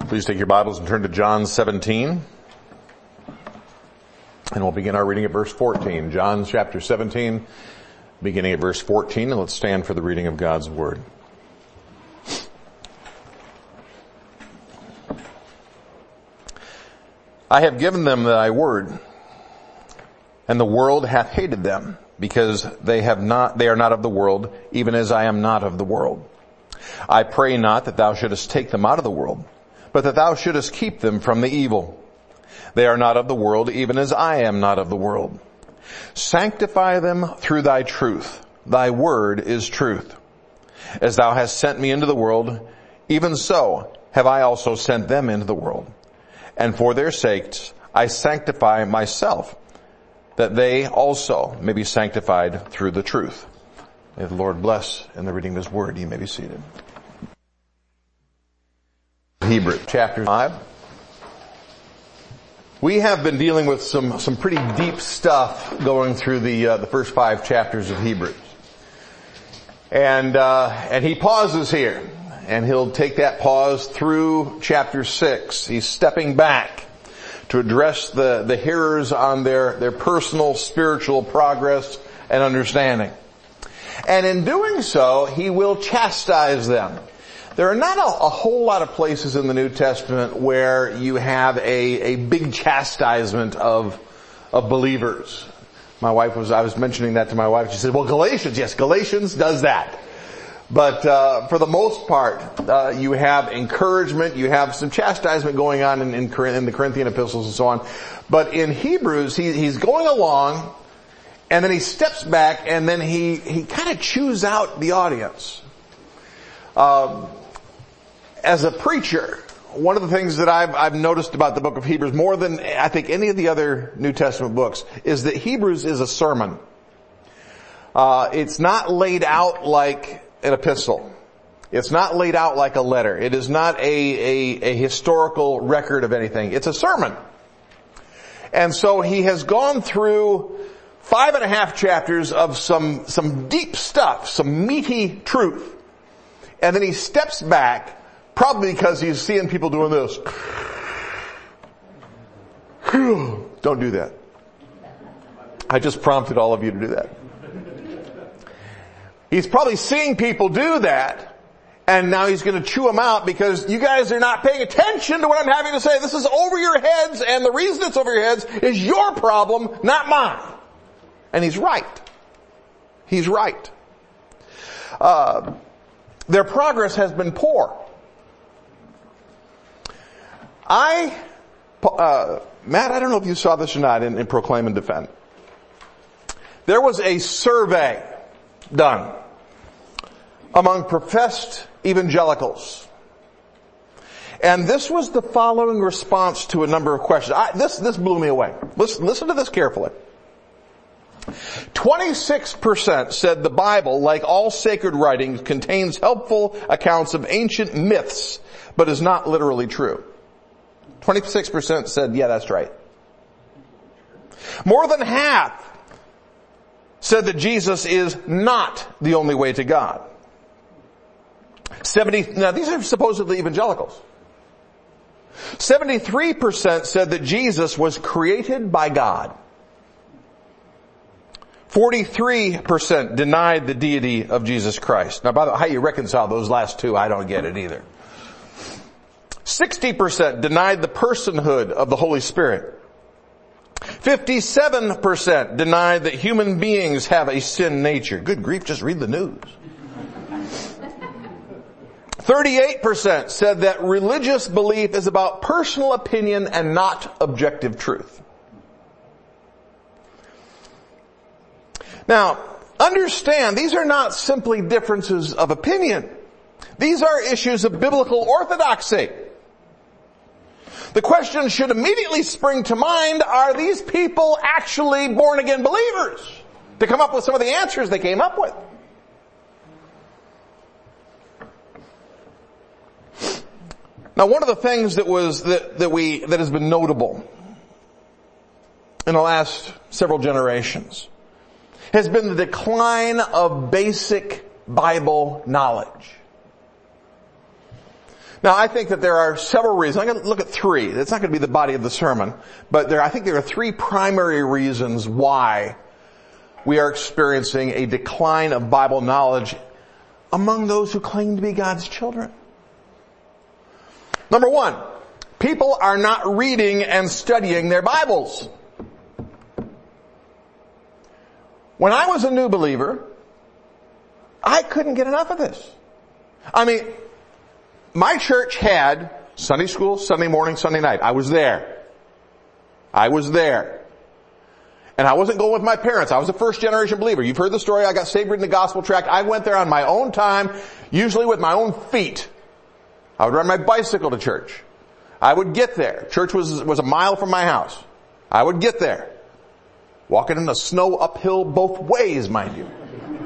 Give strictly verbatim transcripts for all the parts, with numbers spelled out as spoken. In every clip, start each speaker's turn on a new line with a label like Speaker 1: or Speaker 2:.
Speaker 1: Please take your Bibles and turn to John seventeen. And we'll begin our reading at verse fourteen. John chapter seventeen, beginning at verse fourteen. And let's stand for the reading of God's Word. I have given them thy word, and the world hath hated them, because they have not, they are not of the world, even as I am not of the world. I pray not that thou shouldest take them out of the world, but that thou shouldest keep them from the evil. They are not of the world, even as I am not of the world. Sanctify them through thy truth. Thy word is truth. As thou hast sent me into the world, even so have I also sent them into the world. And for their sakes I sanctify myself, that they also may be sanctified through the truth. May the Lord bless in the reading of His word. You may be seated. Hebrews chapter five. We have been dealing with some, some pretty deep stuff going through the, uh, the first five chapters of Hebrews. And, uh, and he pauses here. And he'll take that pause through chapter six. He's stepping back to address the, the hearers on their, their personal spiritual progress and understanding. And in doing so, he will chastise them. There are not a, a whole lot of places in the New Testament where you have a, a big chastisement of, of believers. My wife was, I was mentioning that to my wife. She said, well, Galatians, yes, Galatians does that. But, uh, for the most part, uh, you have encouragement, you have some chastisement going on in, in, in the Corinthian epistles and so on. But in Hebrews, he, he's going along, and then he steps back, and then he, he kind of chews out the audience. Um, as a preacher, one of the things that I've, I've noticed about the book of Hebrews, more than I think any of the other New Testament books, is that Hebrews is a sermon. Uh, it's not laid out like an epistle. It's not laid out like a letter. It is not a, a, a historical record of anything. It's a sermon. And so he has gone through five and a half chapters of some, some deep stuff, some meaty truth. And then he steps back, probably because he's seeing people doing this. Don't do that. I just prompted all of you to do that. He's probably seeing people do that, and now he's going to chew them out because you guys are not paying attention to what I'm having to say. This is over your heads, and the reason it's over your heads is your problem, not mine. And he's right. He's right. Uh, their progress has been poor. I, uh, Matt, I don't know if you saw this or not in, in Proclaim and Defend. There was a survey done among professed evangelicals. And this was the following response to a number of questions. I, this, this blew me away. Listen, listen to this carefully. twenty-six percent said the Bible, like all sacred writings, contains helpful accounts of ancient myths, but is not literally true. twenty-six percent said, yeah, that's right. More than half said that Jesus is not the only way to God. Seventy, now these are supposedly evangelicals. seventy-three percent said that Jesus was created by God. forty-three percent denied the deity of Jesus Christ. Now by the way, how you reconcile those last two, I don't get it either. sixty percent denied the personhood of the Holy Spirit. fifty-seven percent denied that human beings have a sin nature. Good grief, just read the news. thirty-eight percent said that religious belief is about personal opinion and not objective truth. Now, understand, these are not simply differences of opinion. These are issues of biblical orthodoxy. The question should immediately spring to mind, are these people actually born-again believers? To come up with some of the answers they came up with. Now, one of the things that was, that, that we, that has been notable in the last several generations has been the decline of basic Bible knowledge. Now, I think that there are several reasons. I'm going to look at three. It's not going to be the body of the sermon, but there, I think there are three primary reasons why we are experiencing a decline of Bible knowledge among those who claim to be God's children. Number one, people are not reading and studying their Bibles. When I was a new believer, I couldn't get enough of this. I mean, my church had Sunday school, Sunday morning, Sunday night. I was there. I was there. And I wasn't going with my parents. I was a first generation believer. You've heard the story. I got saved reading the gospel tract. I went there on my own time, usually with my own feet. I would ride my bicycle to church. I would get there. Church was, was a mile from my house. I would get there. Walking in the snow uphill both ways, mind you.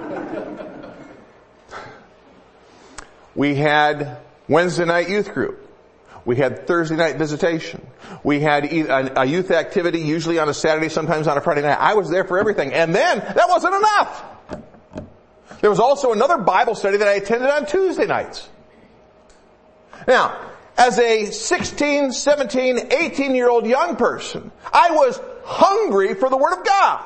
Speaker 1: We had Wednesday night youth group. We had Thursday night visitation. We had a youth activity, usually on a Saturday, sometimes on a Friday night. I was there for everything. And then, that wasn't enough. There was also another Bible study that I attended on Tuesday nights. Now, as a sixteen, seventeen, eighteen year old young person, I was hungry for the Word of God.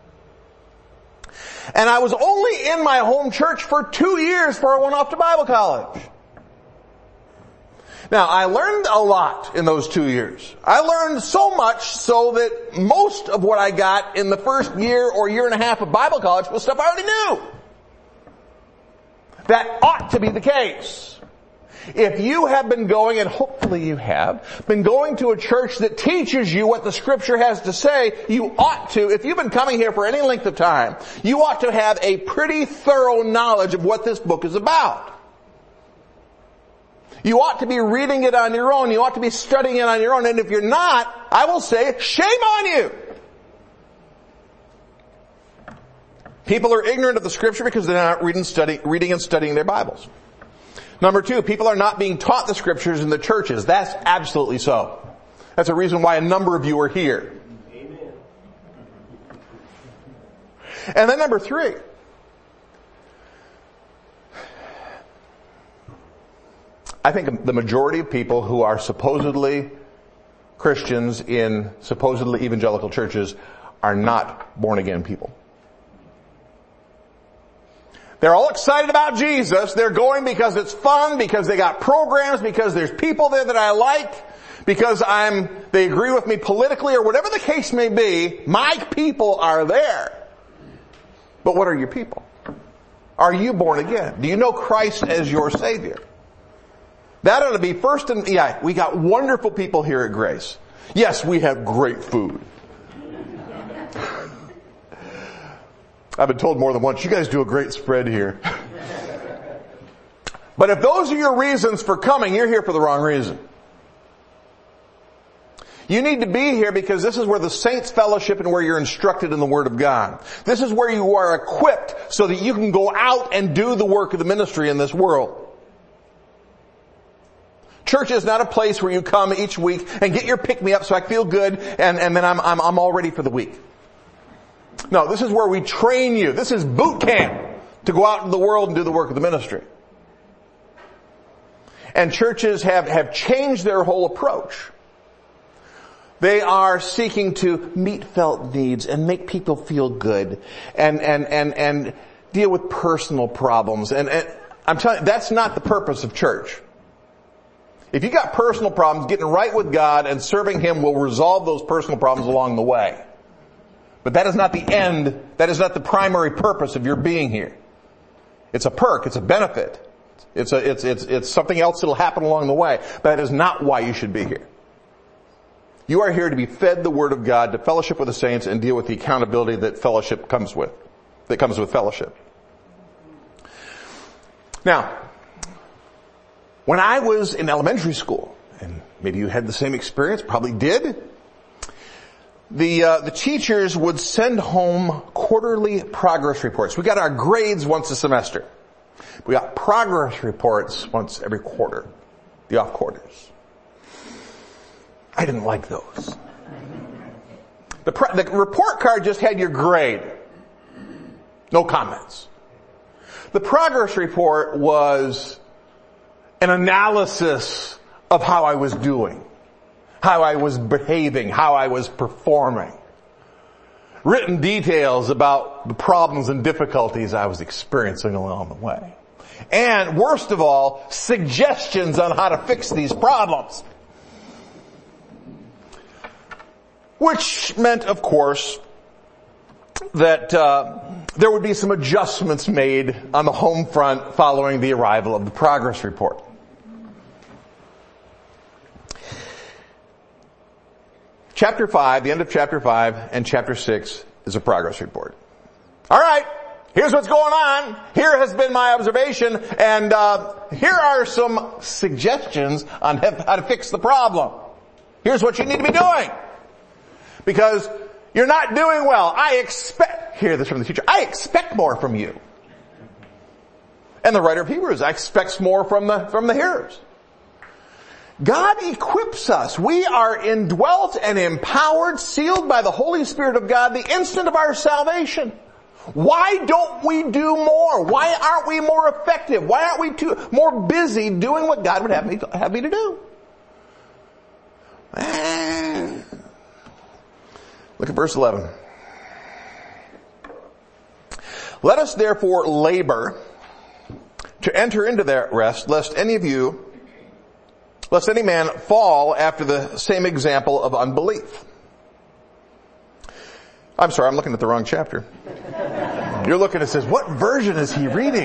Speaker 1: And I was only in my home church for two years before I went off to Bible college. Now, I learned a lot in those two years. I learned so much so that most of what I got in the first year or year and a half of Bible college was stuff I already knew. That ought to be the case. If you have been going, and hopefully you have, been going to a church that teaches you what the Scripture has to say, you ought to, if you've been coming here for any length of time, you ought to have a pretty thorough knowledge of what this book is about. You ought to be reading it on your own. You ought to be studying it on your own. And if you're not, I will say, shame on you. People are ignorant of the Scripture because they're not reading, study, reading and studying their Bibles. Number two, people are not being taught the Scriptures in the churches. That's absolutely so. That's a reason why a number of you are here. Amen. And then number three, I think the majority of people who are supposedly Christians in supposedly evangelical churches are not born again people. They're all excited about Jesus. They're going because it's fun, because they got programs, because there's people there that I like, because I'm, they agree with me politically, or whatever the case may be. My people are there. But what are your people? Are you born again? Do you know Christ as your Savior? That ought to be first and, yeah, we got wonderful people here at Grace. Yes, we have great food. I've been told more than once, you guys do a great spread here. But if those are your reasons for coming, you're here for the wrong reason. You need to be here because this is where the saints fellowship and where you're instructed in the Word of God. This is where you are equipped so that you can go out and do the work of the ministry in this world. Church is not a place where you come each week and get your pick-me-up so I feel good and, and then I'm, I'm, I'm all ready for the week. No, this is where we train you. This is boot camp to go out in the world and do the work of the ministry. And churches have, have changed their whole approach. They are seeking to meet felt needs and make people feel good and, and, and, and deal with personal problems. And, and I'm telling you, that's not the purpose of church. If you got personal problems, getting right with God and serving Him will resolve those personal problems along the way. But that is not the end, that is not the primary purpose of your being here. It's a perk, it's a benefit. It's a, it's, it's, it's something else that'll happen along the way. But that is not why you should be here. You are here to be fed the Word of God, to fellowship with the saints, and deal with the accountability that fellowship comes with, that comes with fellowship. Now, when I was in elementary school, and maybe you had the same experience, probably did, the uh, the teachers would send home quarterly progress reports. We got our grades once a semester. We got progress reports once every quarter, the off quarters. I didn't like those. The, pro- the report card just had your grade. No comments. The progress report was an analysis of how I was doing, how I was behaving, how I was performing. Written details about the problems and difficulties I was experiencing along the way. And worst of all, suggestions on how to fix these problems. Which meant, of course, that uh, there would be some adjustments made on the home front following the arrival of the progress report. Chapter five, the end of chapter five and chapter six is a progress report. All right, here's what's going on. Here has been my observation, and uh, here are some suggestions on how to fix the problem. Here's what you need to be doing. Because you're not doing well. I expect, hear this from the teacher, I expect more from you. And the writer of Hebrews expects more from the, from the hearers. God equips us. We are indwelt and empowered, sealed by the Holy Spirit of God the instant of our salvation. Why don't we do more? Why aren't we more effective? Why aren't we too, more busy doing what God would have me, have me to do? Look at verse eleven. Let us therefore labor to enter into that rest, lest any of you Lest any man fall after the same example of unbelief. I'm sorry, I'm looking at the wrong chapter. You're looking, it says, what version is he reading?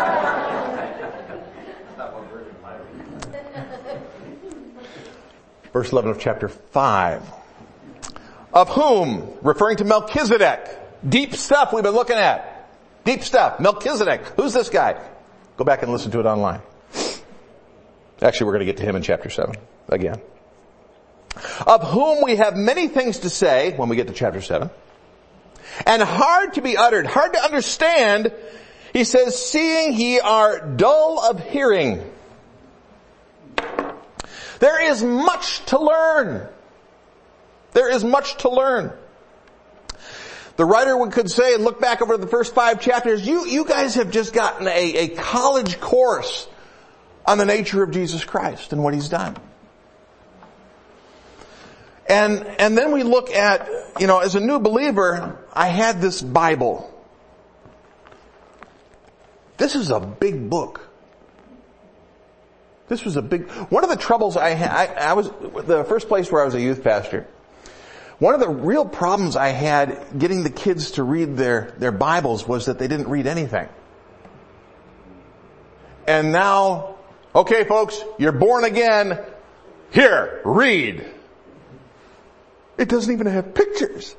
Speaker 1: Verse eleven of chapter five. Of whom, referring to Melchizedek, deep stuff we've been looking at. Deep stuff. Melchizedek. Who's this guy? Go back and listen to it online. Actually, we're going to get to him in chapter seven again. Of whom we have many things to say when we get to chapter seven. And hard to be uttered, hard to understand. He says, seeing ye are dull of hearing. There is much to learn. There is much to learn. The writer could say, and look back over the first five chapters, you, you guys have just gotten a, a college course on the nature of Jesus Christ and what He's done. And, and then we look at, you know, as a new believer, I had this Bible. This is a big book. This was a big, one of the troubles I had, I, I was, the first place where I was a youth pastor, one of the real problems I had getting the kids to read their, their Bibles was that they didn't read anything. And now, okay folks, you're born again. Here, read. It doesn't even have pictures.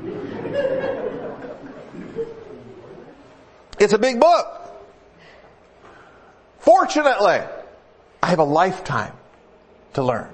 Speaker 1: It's a big book. Fortunately, I have a lifetime to learn.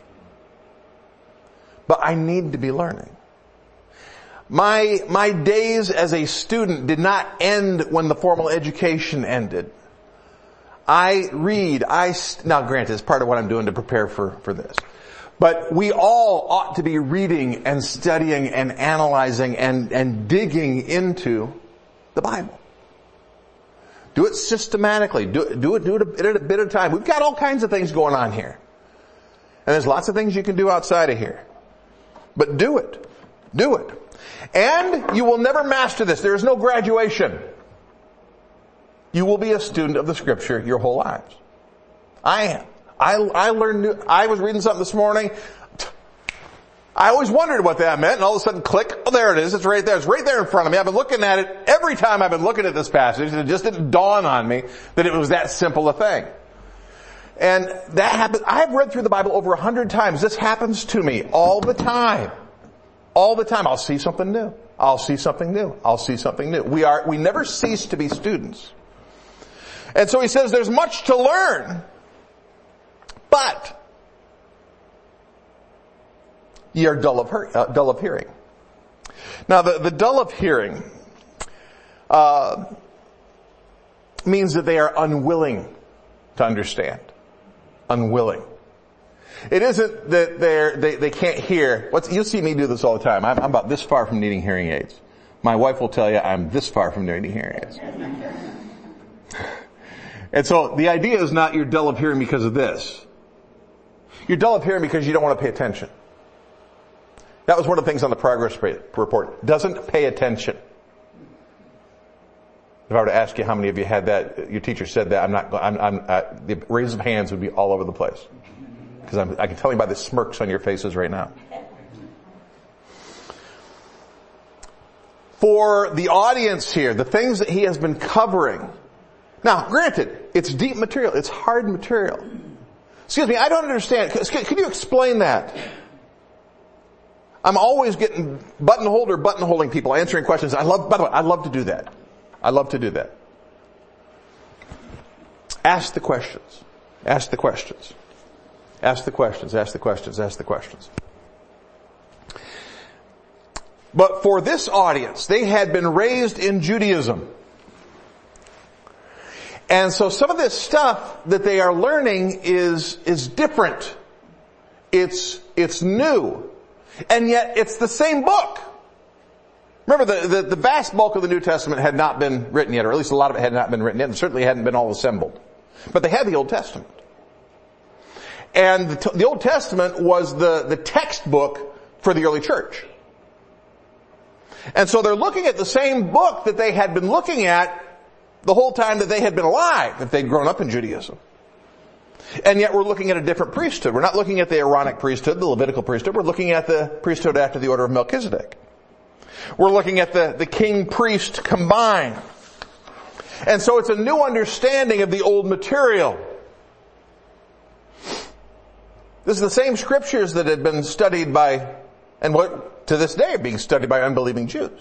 Speaker 1: But I need to be learning. My, my days as a student did not end when the formal education ended. I read, I, now granted, it's part of what I'm doing to prepare for, for this. But we all ought to be reading and studying and analyzing and, and digging into the Bible. Do it systematically. Do, do it, do it a bit, at a bit of time. We've got all kinds of things going on here. And there's lots of things you can do outside of here. But do it. Do it. And you will never master this. There is no graduation. You will be a student of the Scripture your whole lives. I am. I, I learned, new, I was reading something this morning. I always wondered what that meant, and all of a sudden, click, oh, there it is. It's right there. It's right there in front of me. I've been looking at it every time I've been looking at this passage, and it just didn't dawn on me that it was that simple a thing. And that happens, I've read through the Bible over a hundred times. This happens to me all the time. All the time. I'll see something new. I'll see something new. I'll see something new. We are, we never cease to be students. And so he says there's much to learn, but ye are dull of, hear, uh, dull of hearing. Now the, the dull of hearing uh, means that they are unwilling to understand. Unwilling. It isn't that they're, they, they can't hear. What's, you see me do this all the time. I'm, I'm about this far from needing hearing aids. My wife will tell you I'm this far from needing hearing aids. And so the idea is not you're dull of hearing because of this. You're dull of hearing because you don't want to pay attention. That was one of the things on the progress report. Doesn't pay attention. If I were to ask you how many of you had that, your teacher said that, I'm not, I'm, I'm, uh, the raise of hands would be all over the place. Because I'm, I can tell you by the smirks on your faces right now. For the audience here, the things that he has been covering. Now, granted, it's deep material. It's hard material. Excuse me, I don't understand. Can you explain that? I'm always getting buttonholed or buttonholding people, answering questions. I love, by the way, I love to do that. I love to do that. Ask the questions. Ask the questions. Ask the questions. Ask the questions. Ask the questions. But for this audience, they had been raised in Judaism. And so some of this stuff that they are learning is, is different. It's, it's new. And yet it's the same book. Remember, the, the, the vast bulk of the New Testament had not been written yet, or at least a lot of it had not been written yet, and certainly hadn't been all assembled. But they had the Old Testament. And the, the Old Testament was the, the textbook for the early church. And so they're looking at the same book that they had been looking at the whole time that they had been alive, if they'd grown up in Judaism. And yet we're looking at a different priesthood. We're not looking at the Aaronic priesthood, the Levitical priesthood. We're looking at the priesthood after the order of Melchizedek. We're looking at the, the king-priest combined. And so it's a new understanding of the old material. This is the same scriptures that had been studied by, and what to this day are being studied by unbelieving Jews.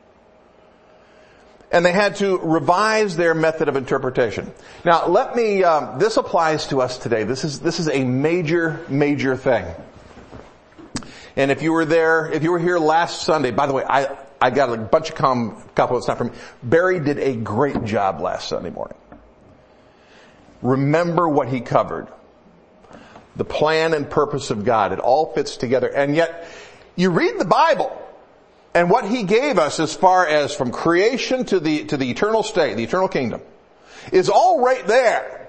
Speaker 1: And they had to revise their method of interpretation. Now, let me, um, this applies to us today. This is, this is a major, major thing. And if you were there, if you were here last Sunday, by the way, I, I got a bunch of com, compliments, not from me. Barry did a great job last Sunday morning. Remember what he covered. The plan and purpose of God. It all fits together. And yet, you read the Bible, and what he gave us as far as from creation to the, to the eternal state, the eternal kingdom, is all right there.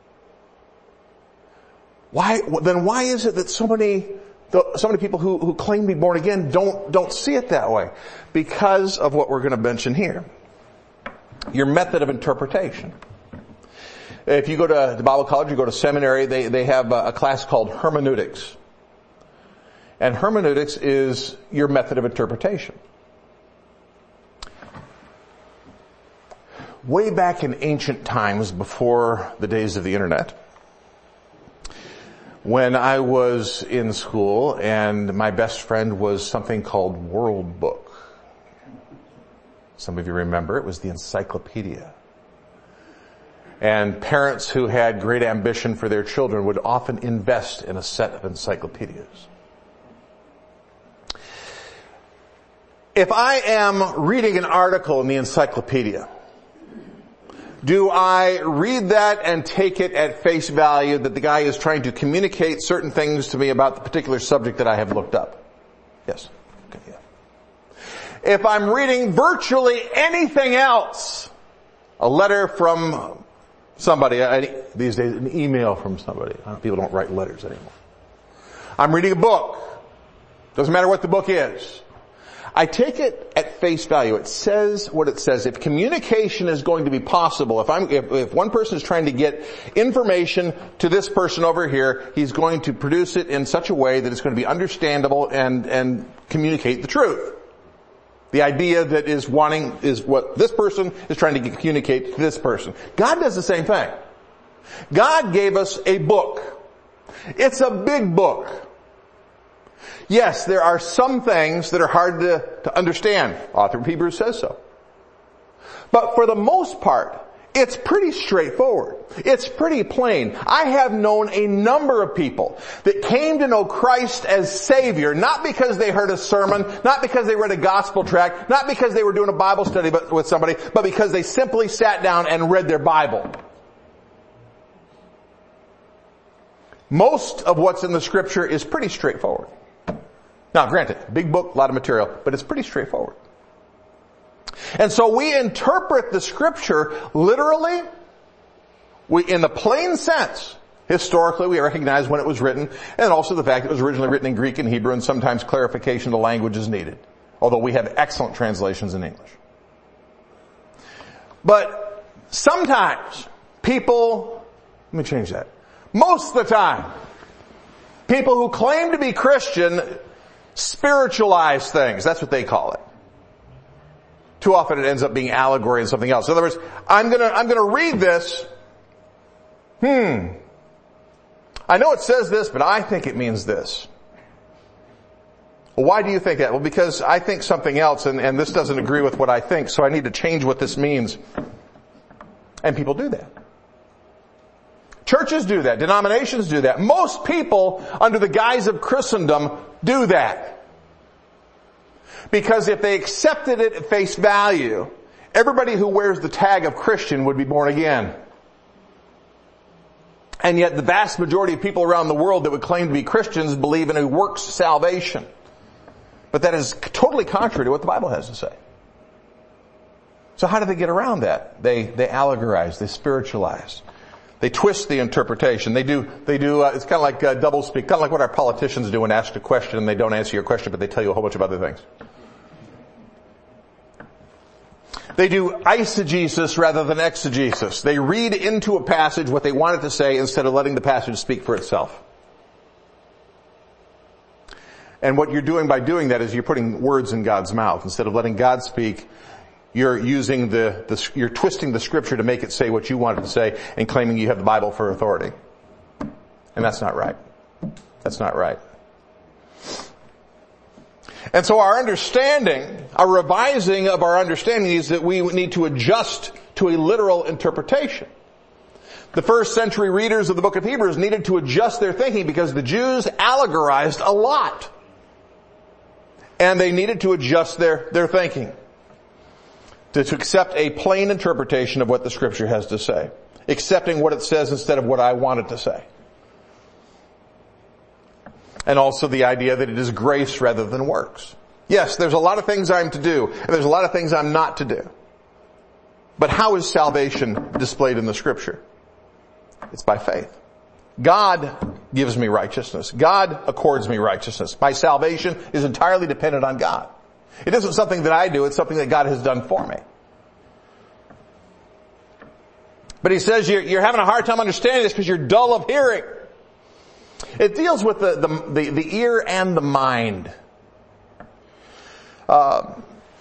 Speaker 1: Why, then why is it that so many, so many people who, who claim to be born again don't, don't see it that way? Because of what we're going to mention here. Your method of interpretation. If you go to the Bible college, you go to seminary, they, they have a, a class called hermeneutics. And hermeneutics is your method of interpretation. Way back in ancient times, before the days of the internet, when I was in school and my best friend was something called World Book. Some of you remember it was the encyclopedia. And parents who had great ambition for their children would often invest in a set of encyclopedias. If I am reading an article in the encyclopedia, do I read that and take it at face value that the guy is trying to communicate certain things to me about the particular subject that I have looked up? Yes. Okay, yeah. If I'm reading virtually anything else, a letter from somebody, I, these days an email from somebody. People don't write letters anymore. I'm reading a book. Doesn't matter what the book is. I take it at face value. It says what it says. If communication is going to be possible, if I'm, if, if one person is trying to get information to this person over here, he's going to produce it in such a way that it's going to be understandable and, and communicate the truth. The idea that is wanting, is what this person is trying to communicate to this person. God does the same thing. God gave us a book. It's a big book. Yes, there are some things that are hard to, to understand. Author of Hebrews says so. But for the most part, it's pretty straightforward. It's pretty plain. I have known a number of people that came to know Christ as Savior, not because they heard a sermon, not because they read a gospel tract, not because they were doing a Bible study with somebody, but because they simply sat down and read their Bible. Most of what's in the scripture is pretty straightforward. Now, granted, big book, a lot of material, but it's pretty straightforward. And so we interpret the scripture literally We, in the plain sense, historically we recognize when it was written, and also the fact it was originally written in Greek and Hebrew, and sometimes clarification of the language is needed. Although we have excellent translations in English. But sometimes people, let me change that. Most of the time, people who claim to be Christian spiritualize things. That's what they call it. Too often it ends up being allegory and something else. In other words, I'm gonna, I'm gonna read this. Hmm. I know it says this, but I think it means this. Well, why do you think that? Well, because I think something else, and, and this doesn't agree with what I think, so I need to change what this means. And people do that. Churches do that. Denominations do that. Most people, under the guise of Christendom, do that. Because if they accepted it at face value, everybody who wears the tag of Christian would be born again. And yet the vast majority of people around the world that would claim to be Christians believe in a works salvation. But that is totally contrary to what the Bible has to say. So how do they get around that? They, they allegorize, they spiritualize. They twist the interpretation. They do, they do, uh, it's kind of like uh, double speak, kind of like what our politicians do when asked a question and they don't answer your question, but they tell you a whole bunch of other things. They do eisegesis rather than exegesis. They read into a passage what they want it to say instead of letting the passage speak for itself. And what you're doing by doing that is you're putting words in God's mouth. Instead of letting God speak, you're using the, the, you're twisting the scripture to make it say what you want it to say and claiming you have the Bible for authority. And that's not right. That's not right. And so our understanding, our revising of our understanding is that we need to adjust to a literal interpretation. The first century readers of the book of Hebrews needed to adjust their thinking because the Jews allegorized a lot. And they needed to adjust their, their thinking to, to accept a plain interpretation of what the scripture has to say. Accepting what it says instead of what I want it to say. And also the idea that it is grace rather than works. Yes, there's a lot of things I'm to do, and there's a lot of things I'm not to do. But how is salvation displayed in the scripture? It's by faith. God gives me righteousness. God accords me righteousness. My salvation is entirely dependent on God. It isn't something that I do, it's something that God has done for me. But he says you're, you're having a hard time understanding this because you're dull of hearing. It deals with the, the, the, the ear and the mind. Uh,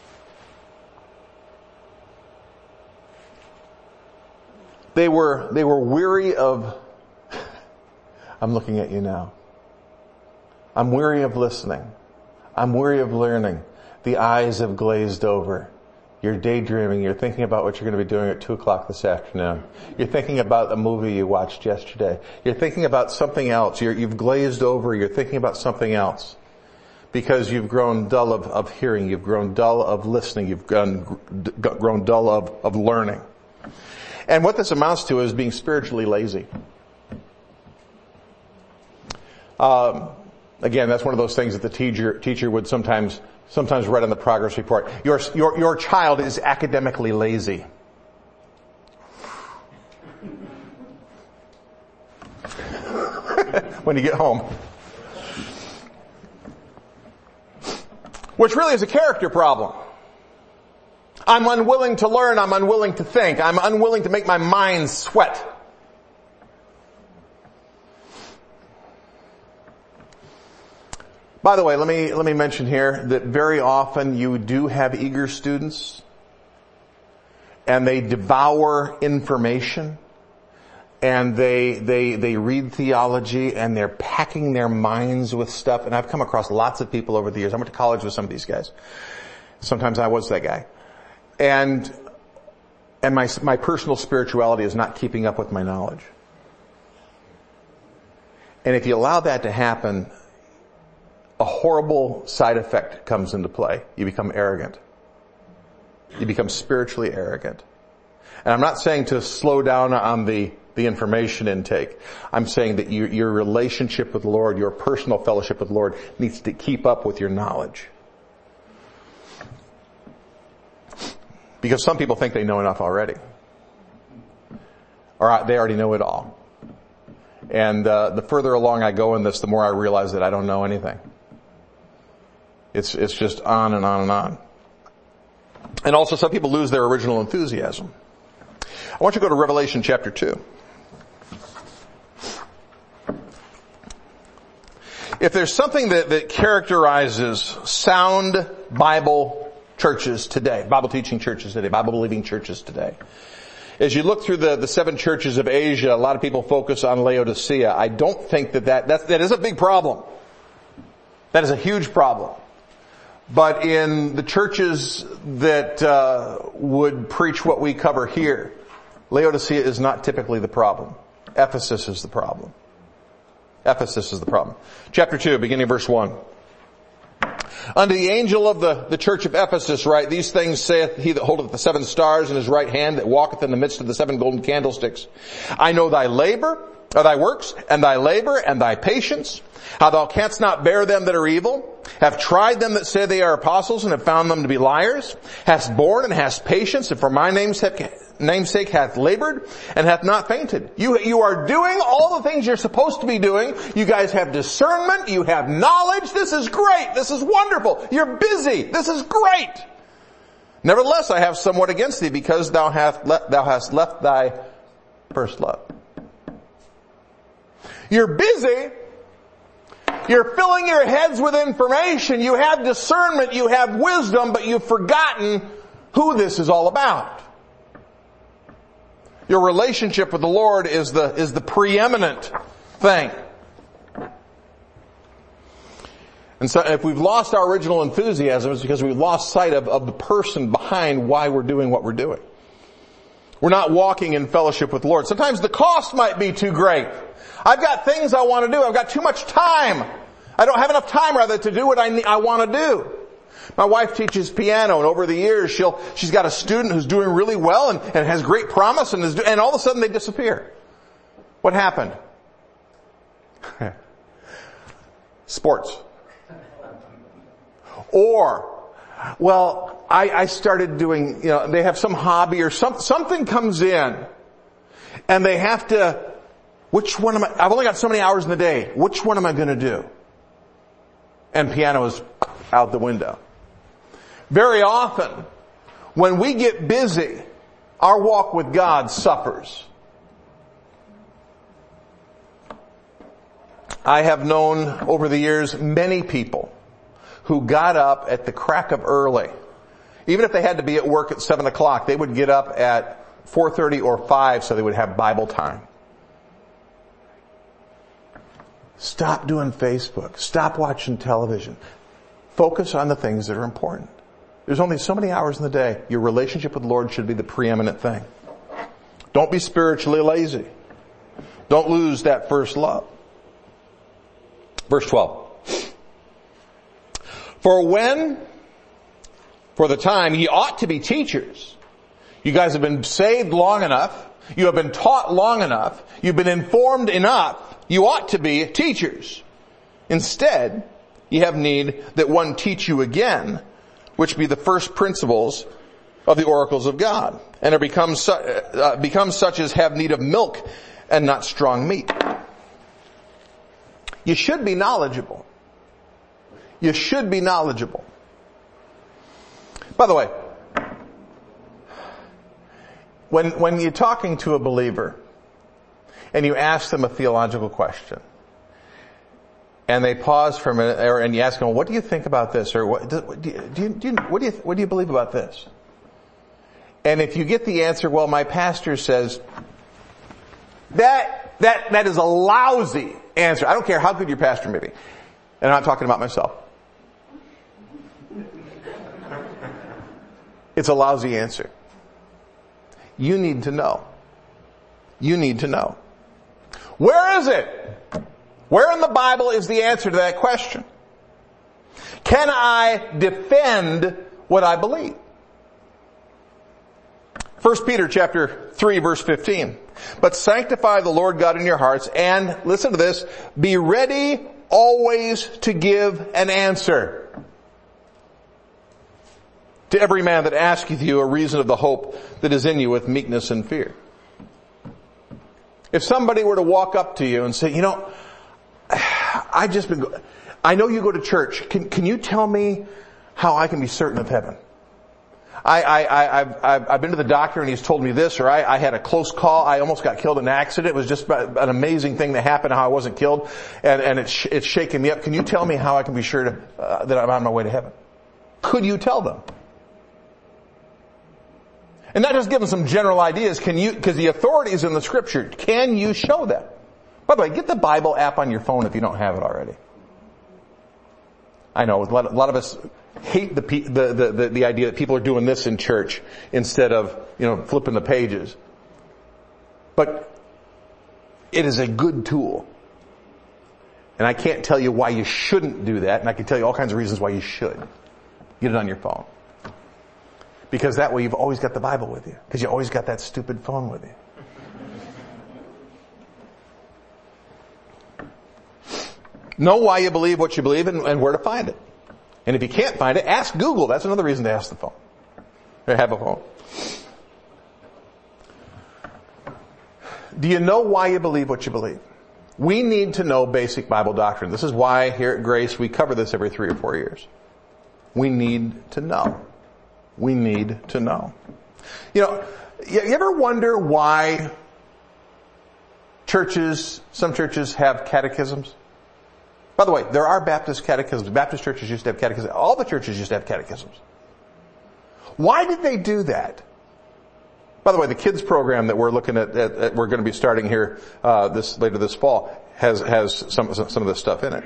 Speaker 1: they were, they were weary of, I'm looking at you now. I'm weary of listening. I'm weary of learning. The eyes have glazed over. You're daydreaming. You're thinking about what you're going to be doing at two o'clock this afternoon. You're thinking about a movie you watched yesterday. You're thinking about something else. You're, you've glazed over. You're thinking about something else. Because you've grown dull of, of hearing. You've grown dull of listening. You've grown, grown dull of, of learning. And what this amounts to is being spiritually lazy. Um, again, that's one of those things that the teacher, teacher would sometimes Sometimes read on the progress report. Your, your, your child is academically lazy. When you get home. Which really is a character problem. I'm unwilling to learn. I'm unwilling to think. I'm unwilling to make my mind sweat. By the way, let me, let me mention here that very often you do have eager students and they devour information and they, they, they read theology and they're packing their minds with stuff. And I've come across lots of people over the years. I went to college with some of these guys. Sometimes I was that guy. And, and my, my personal spirituality is not keeping up with my knowledge. And if you allow that to happen, a horrible side effect comes into play. You become arrogant. You become spiritually arrogant. And I'm not saying to slow down on the, the information intake. I'm saying that you, your relationship with the Lord, your personal fellowship with the Lord needs to keep up with your knowledge. Because some people think they know enough already. or they already know it all. And uh, the further along I go in this, the more I realize that I don't know anything. It's it's just on and on and on. And also some people lose their original enthusiasm. I want you to go to Revelation chapter two. If there's something that, that characterizes sound Bible churches today, Bible teaching churches today, Bible believing churches today, as you look through the, the seven churches of Asia, a lot of people focus on Laodicea. I don't think that that, that, that is a big problem. That is a huge problem. But in the churches that uh, would preach what we cover here, Laodicea is not typically the problem. Ephesus is the problem. Ephesus is the problem. Chapter two, beginning verse one. Unto the angel of the, the church of Ephesus write, these things saith he that holdeth the seven stars in his right hand, that walketh in the midst of the seven golden candlesticks. I know thy labor, or thy works, and thy labor, and thy patience, how thou canst not bear them that are evil, have tried them that say they are apostles, and have found them to be liars, hast borne and hast patience, and for my name's namesake hath labored, and hath not fainted. You, you are doing all the things you're supposed to be doing. You guys have discernment, you have knowledge. This is great. This is wonderful. You're busy. This is great. Nevertheless, I have somewhat against thee, because thou hast le- thou hast left thy first love. You're busy. You're filling your heads with information. You have discernment. You have wisdom, but you've forgotten who this is all about. Your relationship with the Lord is the, is the preeminent thing. And so if we've lost our original enthusiasm, it's because we've lost sight of, of the person behind why we're doing what we're doing. We're not walking in fellowship with the Lord. Sometimes the cost might be too great. I've got things I want to do. I've got too much time. I don't have enough time, rather, to do what I need, I want to do. My wife teaches piano, and over the years, she'll, she's got a student who's doing really well and, and has great promise, and, is, and all of a sudden they disappear. What happened? Sports. Or, well, I, I started doing, you know, they have some hobby or some, something comes in, and they have to, which one am I, I've only got so many hours in the day. Which one am I going to do? And piano is out the window. Very often, when we get busy, our walk with God suffers. I have known over the years many people who got up at the crack of early. Even if they had to be at work at seven o'clock, they would get up at four thirty or five so they would have Bible time. Stop doing Facebook. Stop watching television. Focus on the things that are important. There's only so many hours in the day. Your relationship with the Lord should be the preeminent thing. Don't be spiritually lazy. Don't lose that first love. Verse twelve. For when, for the time, ye ought to be teachers. You guys have been saved long enough. You have been taught long enough. You've been informed enough. You ought to be teachers. Instead, ye have need that one teach you again, which be the first principles of the oracles of God, and are become, su- uh, become such as have need of milk and not strong meat. You should be knowledgeable. You should be knowledgeable. By the way, when, when you're talking to a believer and you ask them a theological question, and they pause for a minute, or, and you ask them, what do you think about this? Or what do, do, you, do, you, do you, what do you, what do you believe about this? And if you get the answer, well, my pastor says, that, that, that is a lousy answer. I don't care how good your pastor may be. And I'm not talking about myself. It's a lousy answer. You need to know. You need to know. Where is it? Where in the Bible is the answer to that question? Can I defend what I believe? First Peter chapter three verse fifteen. But sanctify the Lord God in your hearts, and, listen to this, be ready always to give an answer to every man that asketh you a reason of the hope that is in you with meekness and fear. If somebody were to walk up to you and say, you know, I just been, I know you go to church. Can, can you tell me how I can be certain of heaven? I, I, I, I've, I've, I've been to the doctor and he's told me this, or I, I had a close call. I almost got killed in an accident. It was just an amazing thing that happened, how I wasn't killed, and, and it's, it's shaking me up. Can you tell me how I can be sure to, uh, that I'm on my way to heaven? Could you tell them? And not just give them some general ideas. Can you, because the authority is in the scripture. Can you show them? By the way, get the Bible app on your phone if you don't have it already. I know a lot, a lot of us hate the, the, the, the, the idea that people are doing this in church instead of, you know, flipping the pages. But it is a good tool. And I can't tell you why you shouldn't do that, and I can tell you all kinds of reasons why you should. Get it on your phone. Because that way you've always got the Bible with you. Because you always got that stupid phone with you. Know why you believe what you believe and, and where to find it. And if you can't find it, ask Google. That's another reason to ask the phone. Or have a phone. Do you know why you believe what you believe? We need to know basic Bible doctrine. This is why here at Grace we cover this every three or four years. We need to know. We need to know. You know, you ever wonder why churches, some churches have catechisms? By the way, there are Baptist catechisms. Baptist churches used to have catechisms. All the churches used to have catechisms. Why did they do that? By the way, the kids program that we're looking at, at, at we're going to be starting here uh, this later this fall has has some some of this stuff in it.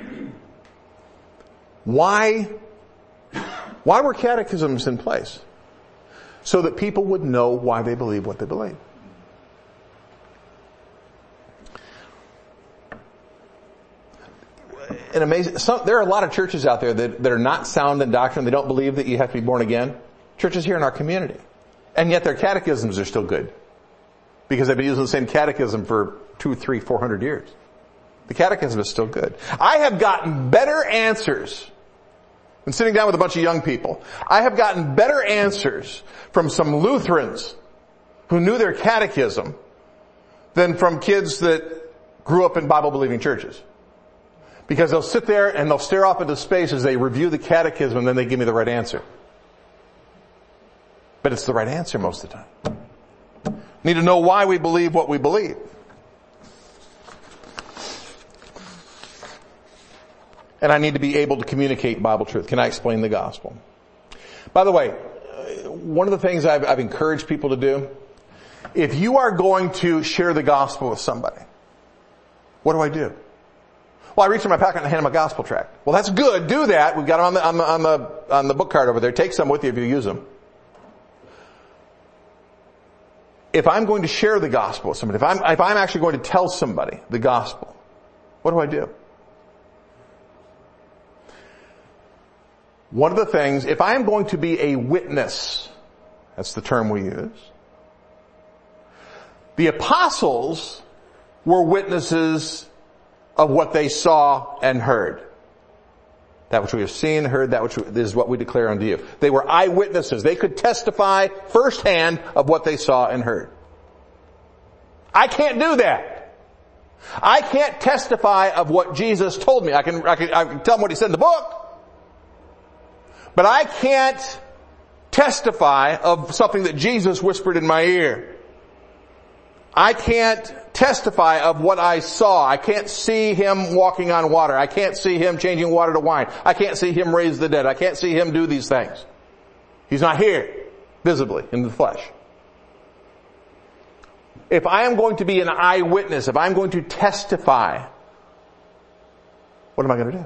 Speaker 1: Why? Why were catechisms in place? So that people would know why they believe what they believe. And amazing, some, there are a lot of churches out there that, that are not sound in doctrine. They don't believe that you have to be born again. Churches here in our community. And yet their catechisms are still good. Because they've been using the same catechism for two, three, four hundred years. The catechism is still good. I have gotten better answers. And sitting down with a bunch of young people, I have gotten better answers from some Lutherans who knew their catechism than from kids that grew up in Bible-believing churches. Because they'll sit there and they'll stare off into space as they review the catechism and then they give me the right answer. But it's the right answer most of the time. Need to know why we believe what we believe. And I need to be able to communicate Bible truth. Can I explain the gospel? By the way, one of the things I've, I've encouraged people to do, if you are going to share the gospel with somebody, what do I do? Well, I reach in my pocket and hand them a gospel tract. Well, that's good. Do that. We've got them on the, on the, on the, on the book card over there. Take some with you if you use them. If I'm going to share the gospel with somebody, if I'm, if I'm actually going to tell somebody the gospel, what do I do? One of the things, if I am going to be a witness, that's the term we use, the apostles were witnesses of what they saw and heard. That which we have seen, heard, that which is what we declare unto you. They were eyewitnesses. They could testify firsthand of what they saw and heard. I can't do that. I can't testify of what Jesus told me. I can, I can, I can tell them what he said in the book. But I can't testify of something that Jesus whispered in my ear. I can't testify of what I saw. I can't see him walking on water. I can't see him changing water to wine. I can't see him raise the dead. I can't see him do these things. He's not here, visibly, in the flesh. If I am going to be an eyewitness, if I'm going to testify, what am I going to do?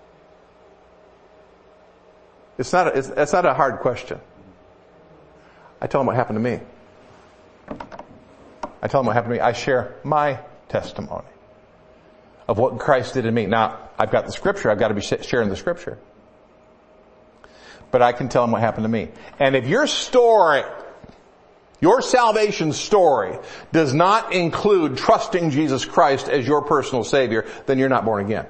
Speaker 1: It's not a, it's, it's not a hard question. I tell them what happened to me. I tell them what happened to me. I share my testimony of what Christ did in me. Now, I've got the scripture. I've got to be sharing the scripture. But I can tell them what happened to me. And if your story, your salvation story, does not include trusting Jesus Christ as your personal Savior, then you're not born again.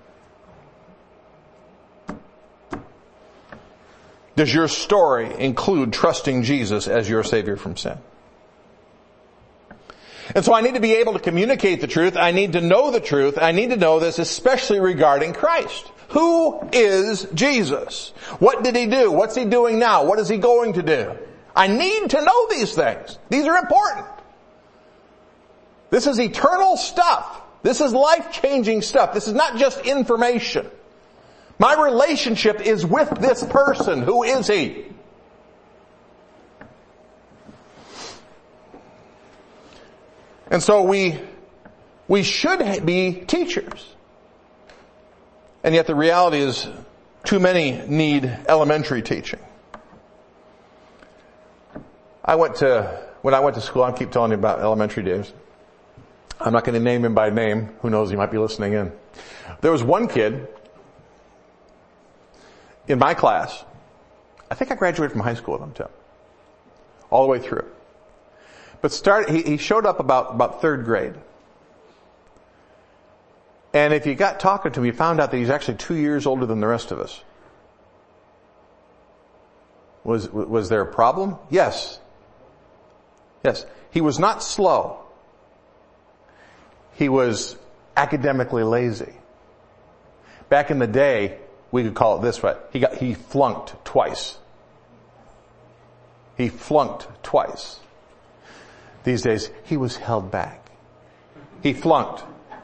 Speaker 1: Does your story include trusting Jesus as your Savior from sin? And so I need to be able to communicate the truth. I need to know the truth. I need to know this especially regarding Christ. Who is Jesus? What did he do? What's he doing now? What is he going to do? I need to know these things. These are important. This is eternal stuff. This is life-changing stuff. This is not just information. My relationship is with this person. Who is he? And so we, we should be teachers. And yet the reality is too many need elementary teaching. I went to, when I went to school, I keep telling you about elementary days. I'm not going to name him by name. Who knows, he might be listening in. There was one kid in my class. I think I graduated from high school with him too. All the way through. But started, he, he showed up about, about third grade. And if you got talking to him, you found out that he's actually two years older than the rest of us. Was, was there a problem? Yes. Yes. He was not slow. He was academically lazy. Back in the day, we could call it this way. He got, he flunked twice. He flunked twice. These days, he was held back. He flunked.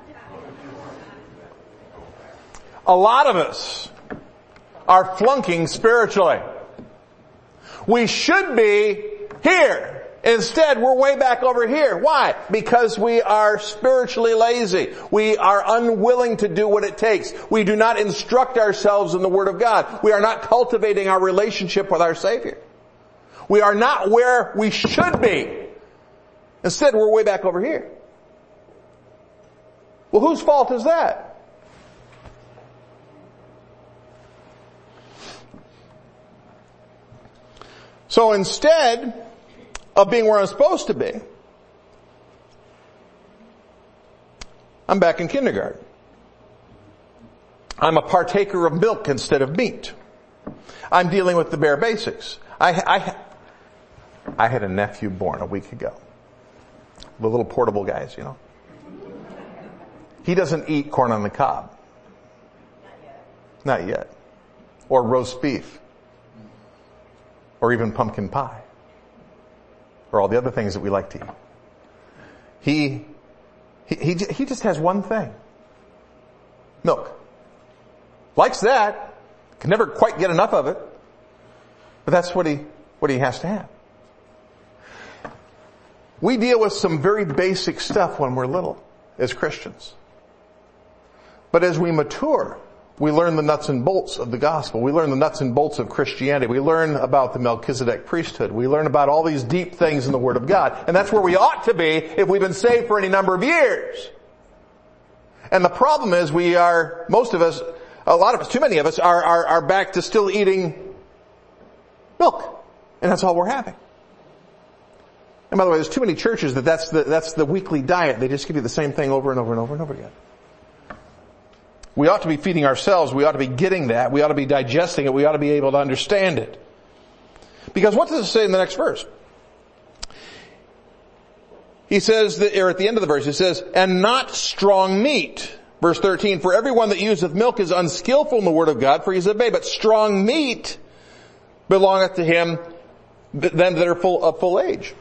Speaker 1: A lot of us are flunking spiritually. We should be here. Instead, we're way back over here. Why? Because we are spiritually lazy. We are unwilling to do what it takes. We do not instruct ourselves in the Word of God. We are not cultivating our relationship with our Savior. We are not where we should be. Instead, we're way back over here. Well, whose fault is that? So instead of being where I'm supposed to be, I'm back in kindergarten. I'm a partaker of milk instead of meat. I'm dealing with the bare basics. I, I, I had a nephew born a week ago. The little portable guys, you know. He doesn't eat corn on the cob. Not yet. Or roast beef. Or even pumpkin pie. Or all the other things that we like to eat. He, he, he, he just has one thing. Milk. Likes that. Can never quite get enough of it. But that's what he, what he has to have. We deal with some very basic stuff when we're little as Christians. But as we mature, we learn the nuts and bolts of the gospel. We learn the nuts and bolts of Christianity. We learn about the Melchizedek priesthood. We learn about all these deep things in the Word of God. And that's where we ought to be if we've been saved for any number of years. And the problem is we are, most of us, a lot of us, too many of us, are, are, are back to still eating milk. And that's all we're having. And by the way, there's too many churches that that's the, that's the weekly diet. They just give you the same thing over and over and over and over again. We ought to be feeding ourselves. We ought to be getting that. We ought to be digesting it. We ought to be able to understand it. Because what does it say in the next verse? He says that, or at the end of the verse, it says, and not strong meat. Verse thirteen, for everyone that useth milk is unskillful in the word of God, for he is a babe. But strong meat belongeth to him, them that are full of full age.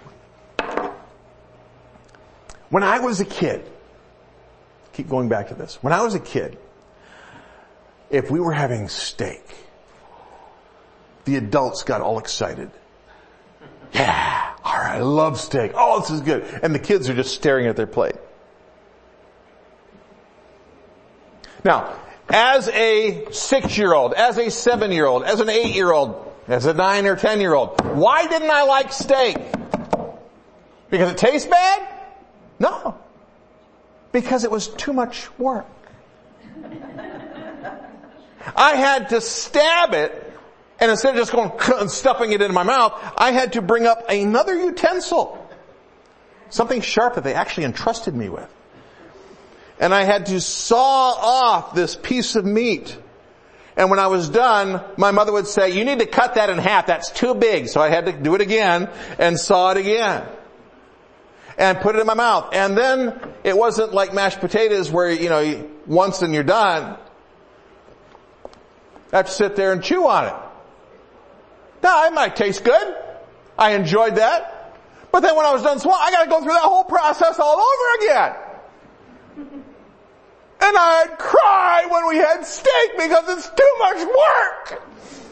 Speaker 1: When I was a kid, keep going back to this. When I was a kid, if we were having steak, the adults got all excited. Yeah, all right, I love steak. Oh, this is good. And the kids are just staring at their plate. Now, as a six-year-old, as a seven-year-old, as an eight-year-old, as a nine or ten-year-old, why didn't I like steak? Because it tastes bad? No. Because it was too much work. I had to stab it, and instead of just going and stuffing it into my mouth, I had to bring up another utensil. Something sharp that they actually entrusted me with. And I had to saw off this piece of meat. And when I was done, my mother would say, you need to cut that in half. That's too big. So I had to do it again and saw it again. and put it in my mouth. And then it wasn't like mashed potatoes where, you know, once and you're done. I have to sit there and chew on it. Now, it might taste good. I enjoyed that. But then when I was done swallowing, I got to go through that whole process all over again. And I'd cry when we had steak because it's too much work.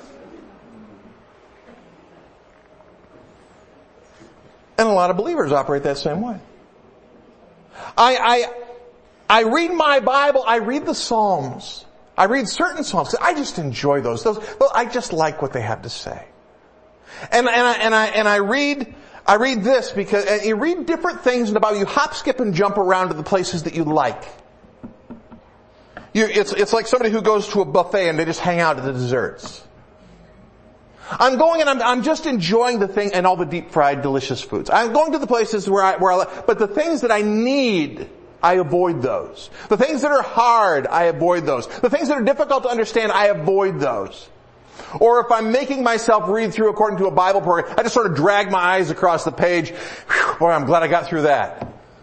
Speaker 1: And a lot of believers operate that same way. I, I, I read my Bible, I read the Psalms. I read certain Psalms. I just enjoy those. Those, well, I just like what they have to say. And, and I, and I, and I read, I read this because, and you read different things in the Bible. You hop, skip, and jump around to the places that you like. You, it's, it's like somebody who goes to a buffet and they just hang out at the desserts. I'm going and I'm, I'm just enjoying the thing and all the deep fried delicious foods. I'm going to the places where I, where I like, but the things that I need, I avoid those. The things that are hard, I avoid those. The things that are difficult to understand, I avoid those. Or if I'm making myself read through according to a Bible program, I just sort of drag my eyes across the page. Whew, boy, I'm glad I got through that.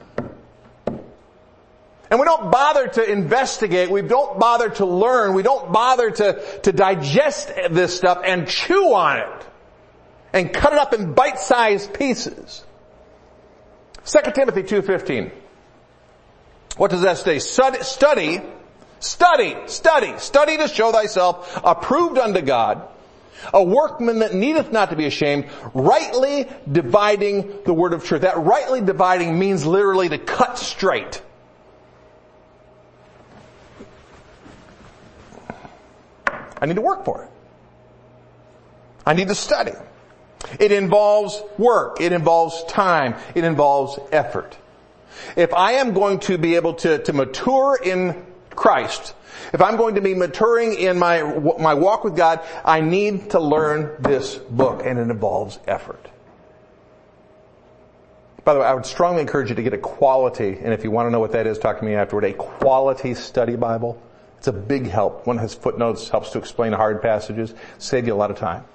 Speaker 1: And we don't bother to investigate. We don't bother to learn. We don't bother to, to digest this stuff and chew on it and cut it up in bite-sized pieces. Second Timothy two fifteen. What does that say? Study, study, study, study, study to show thyself approved unto God, a workman that needeth not to be ashamed, rightly dividing the word of truth. That rightly dividing means literally to cut straight. I need to work for it. I need to study. It involves work. It involves time. It involves effort. If I am going to be able to, to mature in Christ, if I'm going to be maturing in my, my walk with God, I need to learn this book, and it involves effort. By the way, I would strongly encourage you to get a quality, and if you want to know what that is, talk to me afterward, a quality study Bible. It's a big help. One has footnotes, helps to explain hard passages, save you a lot of time.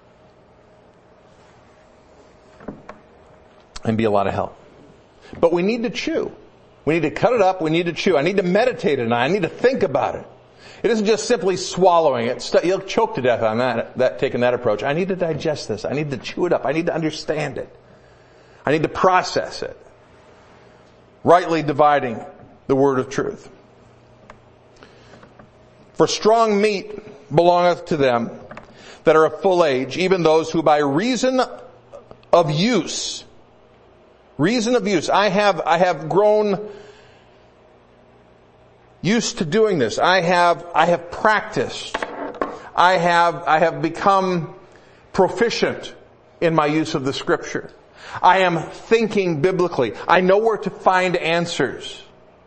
Speaker 1: And be a lot of help. But we need to chew. We need to cut it up. We need to chew. I need to meditate on it. I need to think about it. It isn't just simply swallowing it. You'll choke to death on that, that, taking that approach. I need to digest this. I need to chew it up. I need to understand it. I need to process it. Rightly dividing the word of truth. For strong meat belongeth to them that are of full age, even those who by reason of use, reason of use, I have, I have grown used to doing this. I have, I have practiced. I have, I have become proficient in my use of the scripture. I am thinking biblically. I know where to find answers.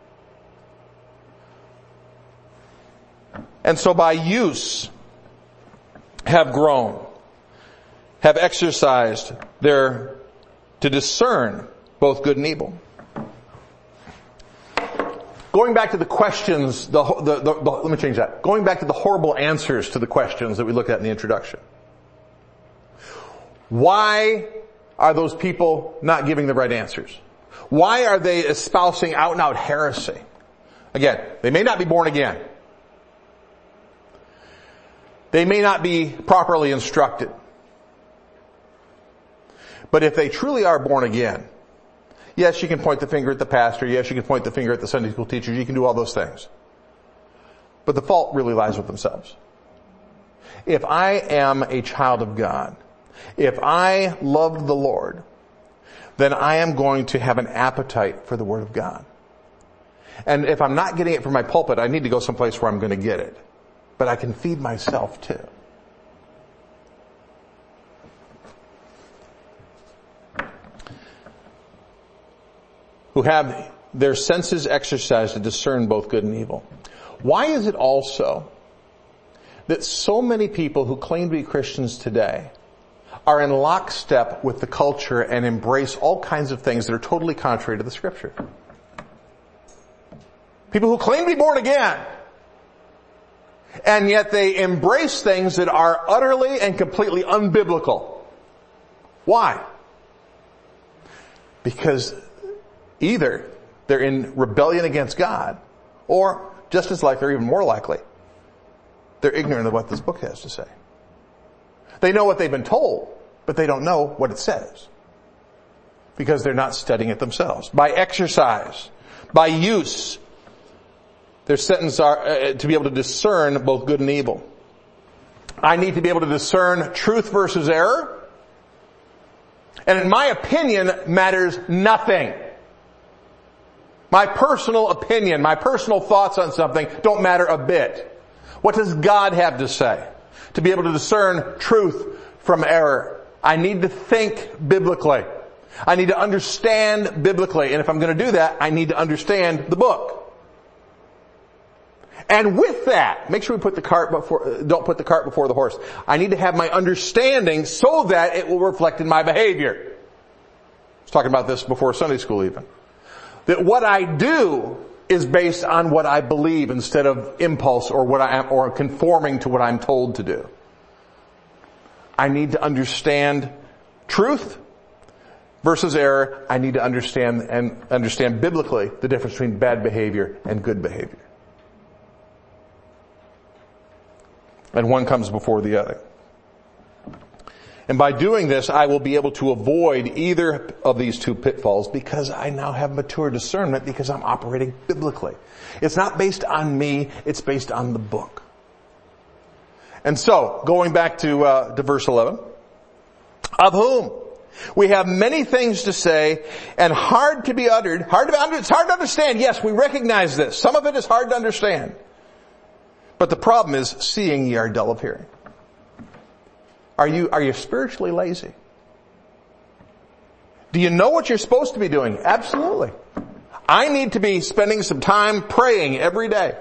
Speaker 1: And so by use, have grown, have exercised their, to discern both good and evil. Going back to the questions, the, the, the, the, let me change that. Going back to the horrible answers to the questions that we looked at in the introduction. Why are those people not giving the right answers? Why are they espousing out and out heresy? Again, they may not be born again. They may not be properly instructed. But if they truly are born again, yes, you can point the finger at the pastor. Yes, you can point the finger at the Sunday school teachers. You can do all those things. But the fault really lies with themselves. If I am a child of God, if I love the Lord, then I am going to have an appetite for the Word of God. And if I'm not getting it from my pulpit, I need to go someplace where I'm going to get it. But I can feed myself too. Who have their senses exercised to discern both good and evil. Why is it also that so many people who claim to be Christians today are in lockstep with the culture and embrace all kinds of things that are totally contrary to the scripture? People who claim to be born again, and yet they embrace things that are utterly and completely unbiblical. Why? Because Either they're in rebellion against God, or just as likely, or even more likely, they're ignorant of what this book has to say. They know what they've been told, but they don't know what it says, because they're not studying it themselves. By exercise, by use, their sentences are uh, to be able to discern both good and evil. I need to be able to discern truth versus error. And in my opinion, matters nothing. My personal opinion, my personal thoughts on something don't matter a bit. What does God have to say? To be able to discern truth from error, I need to think biblically. I need to understand biblically. And if I'm going to do that, I need to understand the book. And with that, make sure we put the cart before, don't put the cart before the horse. I need to have my understanding so that it will reflect in my behavior. I was talking about this before Sunday school even. That what I do is based on what I believe instead of impulse or what I am, or conforming to what I'm told to do. I need to understand truth versus error. I need to understand and understand biblically the difference between bad behavior and good behavior. And one comes before the other. And by doing this, I will be able to avoid either of these two pitfalls because I now have mature discernment because I'm operating biblically. It's not based on me, it's based on the book. And so, going back to, uh, to verse eleven, of whom we have many things to say and hard to be uttered, hard to be, it's hard to understand. Yes, we recognize this. Some of it is hard to understand. But the problem is, seeing ye are dull of hearing. Are you, are you spiritually lazy? Do you know what you're supposed to be doing? Absolutely. I need to be spending some time praying every day.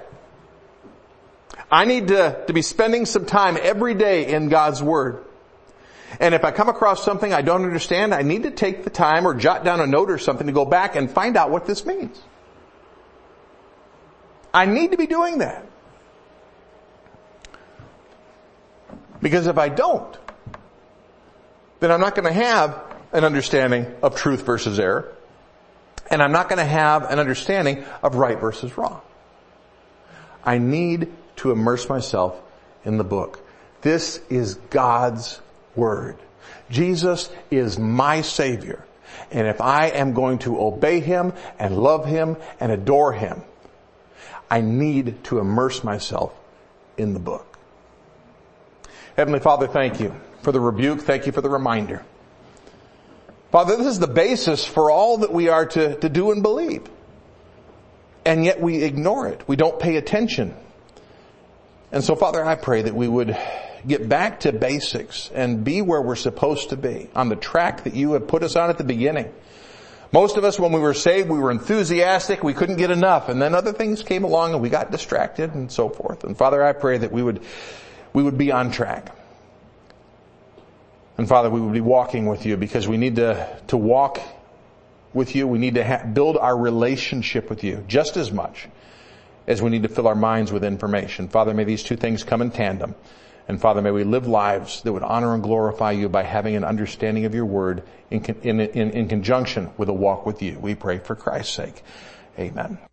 Speaker 1: I need to, to be spending some time every day in God's Word. And if I come across something I don't understand, I need to take the time or jot down a note or something to go back and find out what this means. I need to be doing that. Because if I don't, then I'm not going to have an understanding of truth versus error. And I'm not going to have an understanding of right versus wrong. I need to immerse myself in the book. This is God's Word. Jesus is my Savior. And if I am going to obey Him and love Him and adore Him, I need to immerse myself in the book. Heavenly Father, thank you for the rebuke. Thank you for the reminder. Father, this is the basis for all that we are to, to do and believe. And yet we ignore it. We don't pay attention. And so, Father, I pray that we would get back to basics and be where we're supposed to be, on the track that you have put us on at the beginning. Most of us, when we were saved, we were enthusiastic. We couldn't get enough. And then other things came along and we got distracted and so forth. And Father, I pray that we would we would be on track. And Father, we would be walking with you because we need to, to walk with you. We need to ha- build our relationship with you just as much as we need to fill our minds with information. Father, may these two things come in tandem. And Father, may we live lives that would honor and glorify you by having an understanding of your word in, in, in, in conjunction with a walk with you. We pray for Christ's sake. Amen.